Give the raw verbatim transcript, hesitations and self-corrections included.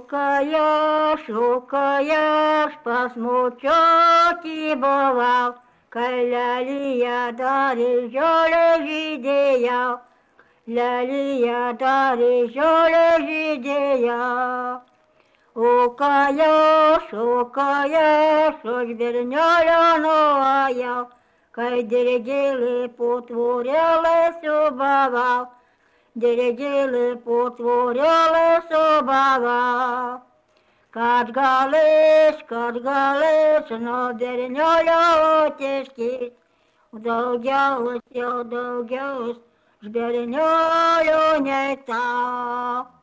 Шукаєш, шукаєш, посмучоті бував, кай лялія дарі жоле жидея, лялія дарі жоле жидея. Шукаєш, шукаєш, ось верньоля новая, кай дерегіли потворяли собава, дерегіли потворяли собава. Кадгалиш, кадгалиш, но дерньоля отешки, удовгялось, удовгялось, ж верньолю не та.